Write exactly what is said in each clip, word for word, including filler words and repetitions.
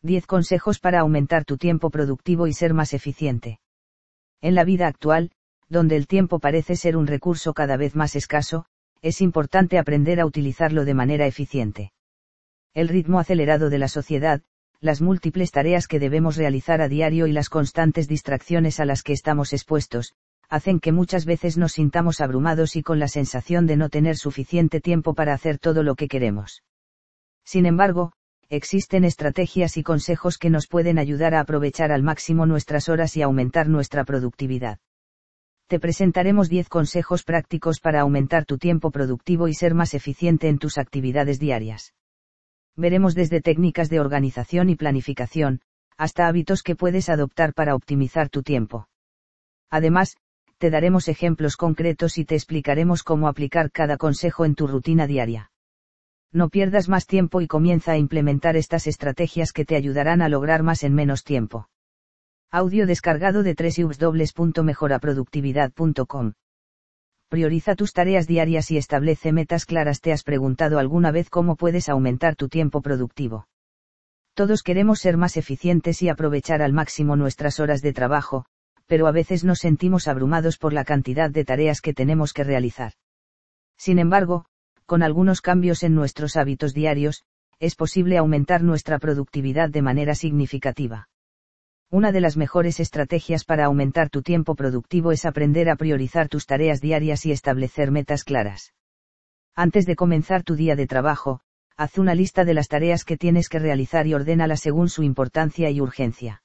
diez consejos para aumentar tu tiempo productivo y ser más eficiente. En la vida actual, donde el tiempo parece ser un recurso cada vez más escaso, es importante aprender a utilizarlo de manera eficiente. El ritmo acelerado de la sociedad, las múltiples tareas que debemos realizar a diario y las constantes distracciones a las que estamos expuestos, hacen que muchas veces nos sintamos abrumados y con la sensación de no tener suficiente tiempo para hacer todo lo que queremos. Sin embargo, existen estrategias y consejos que nos pueden ayudar a aprovechar al máximo nuestras horas y aumentar nuestra productividad. Te presentaremos diez consejos prácticos para aumentar tu tiempo productivo y ser más eficiente en tus actividades diarias. Veremos desde técnicas de organización y planificación, hasta hábitos que puedes adoptar para optimizar tu tiempo. Además, te daremos ejemplos concretos y te explicaremos cómo aplicar cada consejo en tu rutina diaria. No pierdas más tiempo y comienza a implementar estas estrategias que te ayudarán a lograr más en menos tiempo. Audio descargado de doble u doble u doble u punto mejora productividad punto com. Prioriza tus tareas diarias y establece metas claras. ¿Te has preguntado alguna vez cómo puedes aumentar tu tiempo productivo? Todos queremos ser más eficientes y aprovechar al máximo nuestras horas de trabajo, pero a veces nos sentimos abrumados por la cantidad de tareas que tenemos que realizar. Sin embargo, con algunos cambios en nuestros hábitos diarios, es posible aumentar nuestra productividad de manera significativa. Una de las mejores estrategias para aumentar tu tiempo productivo es aprender a priorizar tus tareas diarias y establecer metas claras. Antes de comenzar tu día de trabajo, haz una lista de las tareas que tienes que realizar y ordénalas según su importancia y urgencia.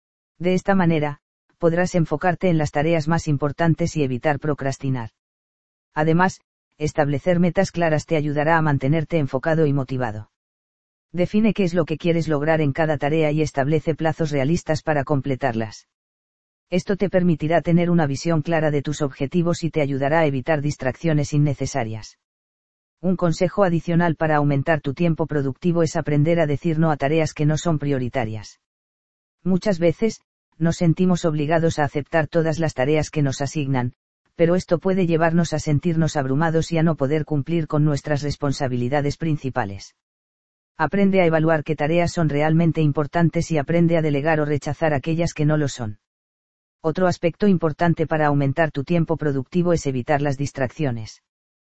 De esta manera, podrás enfocarte en las tareas más importantes y evitar procrastinar. Además, establecer metas claras te ayudará a mantenerte enfocado y motivado. Define qué es lo que quieres lograr en cada tarea y establece plazos realistas para completarlas. Esto te permitirá tener una visión clara de tus objetivos y te ayudará a evitar distracciones innecesarias. Un consejo adicional para aumentar tu tiempo productivo es aprender a decir no a tareas que no son prioritarias. Muchas veces, nos sentimos obligados a aceptar todas las tareas que nos asignan, pero esto puede llevarnos a sentirnos abrumados y a no poder cumplir con nuestras responsabilidades principales. Aprende a evaluar qué tareas son realmente importantes y aprende a delegar o rechazar aquellas que no lo son. Otro aspecto importante para aumentar tu tiempo productivo es evitar las distracciones.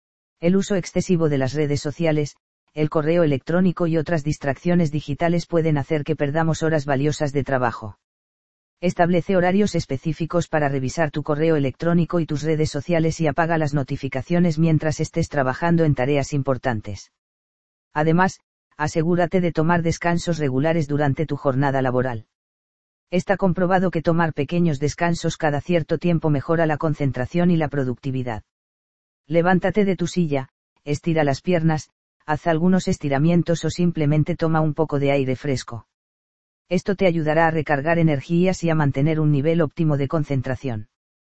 El uso excesivo de las redes sociales, el correo electrónico y otras distracciones digitales pueden hacer que perdamos horas valiosas de trabajo. Establece horarios específicos para revisar tu correo electrónico y tus redes sociales y apaga las notificaciones mientras estés trabajando en tareas importantes. Además, asegúrate de tomar descansos regulares durante tu jornada laboral. Está comprobado que tomar pequeños descansos cada cierto tiempo mejora la concentración y la productividad. Levántate de tu silla, estira las piernas, haz algunos estiramientos o simplemente toma un poco de aire fresco. Esto te ayudará a recargar energías y a mantener un nivel óptimo de concentración.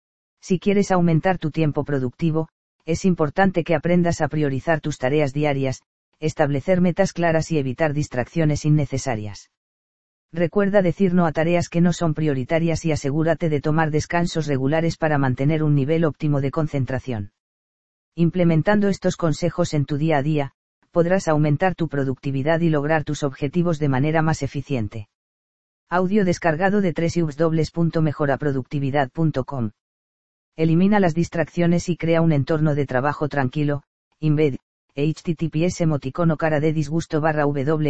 Si quieres aumentar tu tiempo productivo, es importante que aprendas a priorizar tus tareas diarias, establecer metas claras y evitar distracciones innecesarias. Recuerda decir no a tareas que no son prioritarias y asegúrate de tomar descansos regulares para mantener un nivel óptimo de concentración. Implementando estos consejos en tu día a día, podrás aumentar tu productividad y lograr tus objetivos de manera más eficiente. Audio descargado de doble u doble u doble u punto mejora productividad punto com. Elimina las distracciones y crea un entorno de trabajo tranquilo. Embed https emoticono cara de disgusto barra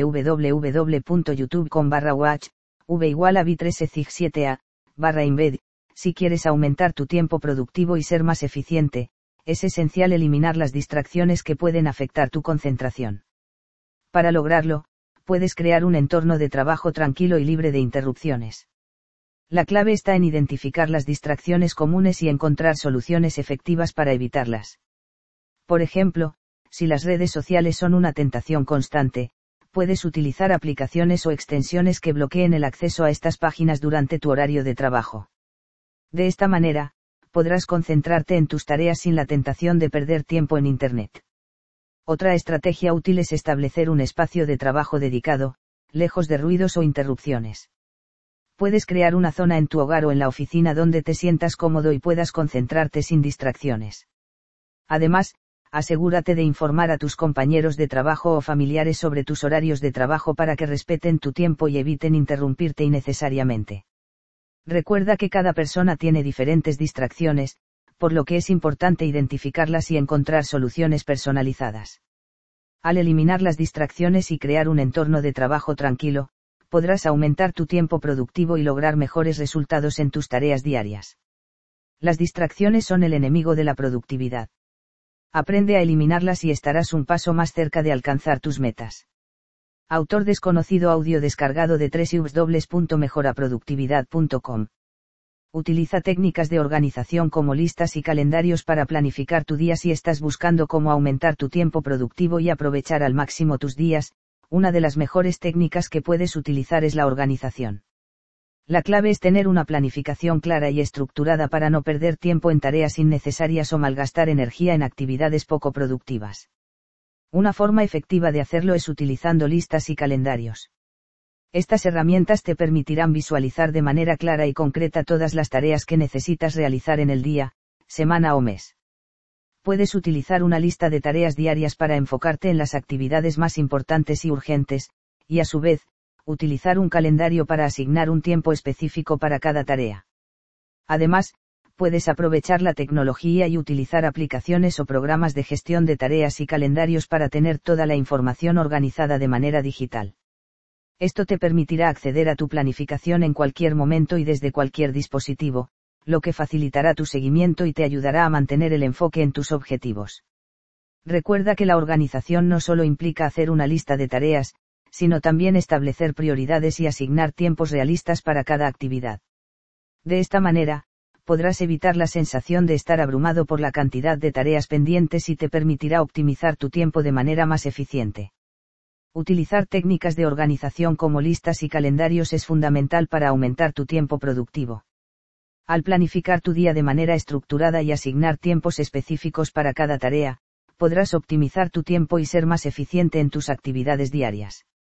www.youtube.com barra watch, v igual a v tres zig siete a, barra embed. Si quieres aumentar tu tiempo productivo y ser más eficiente, es esencial eliminar las distracciones que pueden afectar tu concentración. Para lograrlo, puedes crear un entorno de trabajo tranquilo y libre de interrupciones. La clave está en identificar las distracciones comunes y encontrar soluciones efectivas para evitarlas. Por ejemplo, si las redes sociales son una tentación constante, puedes utilizar aplicaciones o extensiones que bloqueen el acceso a estas páginas durante tu horario de trabajo. De esta manera, podrás concentrarte en tus tareas sin la tentación de perder tiempo en Internet. Otra estrategia útil es establecer un espacio de trabajo dedicado, lejos de ruidos o interrupciones. Puedes crear una zona en tu hogar o en la oficina donde te sientas cómodo y puedas concentrarte sin distracciones. Además, asegúrate de informar a tus compañeros de trabajo o familiares sobre tus horarios de trabajo para que respeten tu tiempo y eviten interrumpirte innecesariamente. Recuerda que cada persona tiene diferentes distracciones, por lo que es importante identificarlas y encontrar soluciones personalizadas. Al eliminar las distracciones y crear un entorno de trabajo tranquilo, podrás aumentar tu tiempo productivo y lograr mejores resultados en tus tareas diarias. Las distracciones son el enemigo de la productividad. Aprende a eliminarlas y estarás un paso más cerca de alcanzar tus metas. Autor desconocido. Audio descargado de doble u doble u doble u punto mejora productividad punto com. Utiliza técnicas de organización como listas y calendarios para planificar tu día si estás buscando cómo aumentar tu tiempo productivo y aprovechar al máximo tus días. Una de las mejores técnicas que puedes utilizar es la organización. La clave es tener una planificación clara y estructurada para no perder tiempo en tareas innecesarias o malgastar energía en actividades poco productivas. Una forma efectiva de hacerlo es utilizando listas y calendarios. Estas herramientas te permitirán visualizar de manera clara y concreta todas las tareas que necesitas realizar en el día, semana o mes. Puedes utilizar una lista de tareas diarias para enfocarte en las actividades más importantes y urgentes, y a su vez, utilizar un calendario para asignar un tiempo específico para cada tarea. Además, puedes aprovechar la tecnología y utilizar aplicaciones o programas de gestión de tareas y calendarios para tener toda la información organizada de manera digital. Esto te permitirá acceder a tu planificación en cualquier momento y desde cualquier dispositivo, lo que facilitará tu seguimiento y te ayudará a mantener el enfoque en tus objetivos. Recuerda que la organización no solo implica hacer una lista de tareas, sino también establecer prioridades y asignar tiempos realistas para cada actividad. De esta manera, podrás evitar la sensación de estar abrumado por la cantidad de tareas pendientes y te permitirá optimizar tu tiempo de manera más eficiente. Utilizar técnicas de organización como listas y calendarios es fundamental para aumentar tu tiempo productivo. Al planificar tu día de manera estructurada y asignar tiempos específicos para cada tarea, podrás optimizar tu tiempo y ser más eficiente en tus actividades diarias.